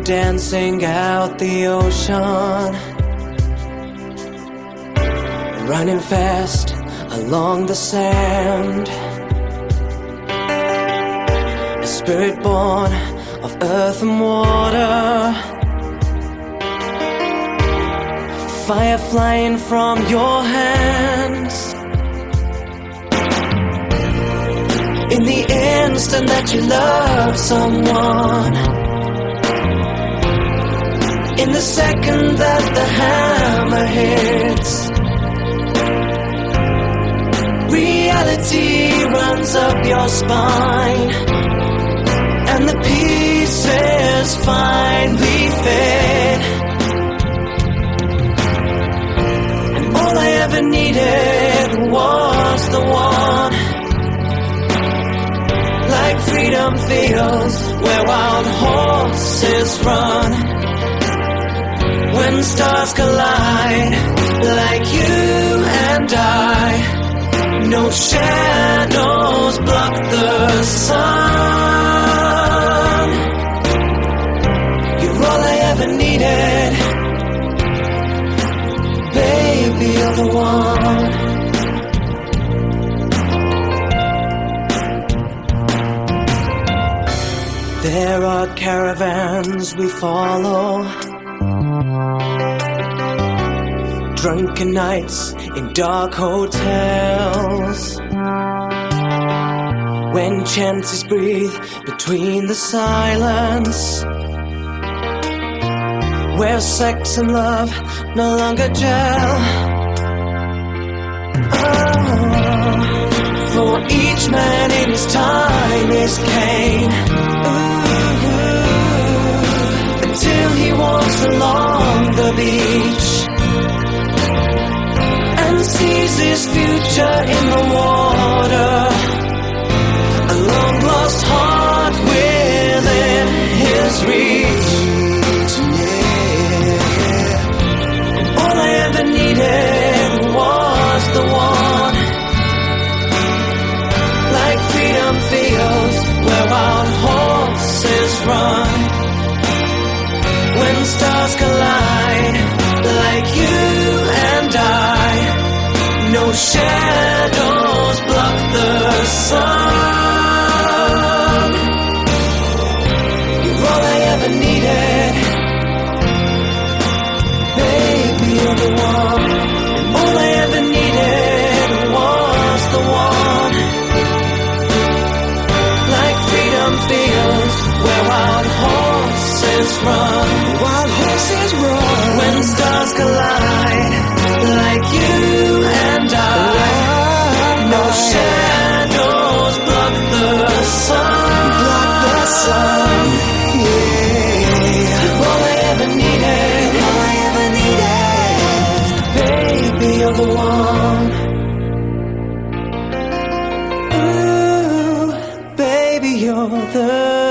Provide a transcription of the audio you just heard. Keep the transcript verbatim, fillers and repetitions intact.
dancing out the ocean, running fast along the sand. A spirit born of earth and water, fire flying from your hands. In the instant that you love someone, in the second that the hammer hits, reality runs up your spine, and the pieces finally fit. And all I ever needed was the one, like freedom feels where wild horses run. When stars collide, like you and I, no shadows block the sun. You're all I ever needed, baby, you're the one. There are caravans we follow, drunken nights in dark hotels, when chances breathe between the silence, where sex and love no longer gel. Oh, for each man in his time is Cain. Till he walks along the beach and sees his future in the water, a long lost heart within his reach. And all I ever needed was the one, like freedom feels where wild horses run. When stars collide, like you and I, no shadows block the sun. You're all I ever needed, baby, you're the one. And all I ever needed was the one, like freedom feels where wild horses run. Wild horses run. When stars collide, like you and I, no shadows block the sun. Block the sun. Yeah. You're all I ever needed. All I ever needed. Baby, you're the one. Ooh, baby, you're the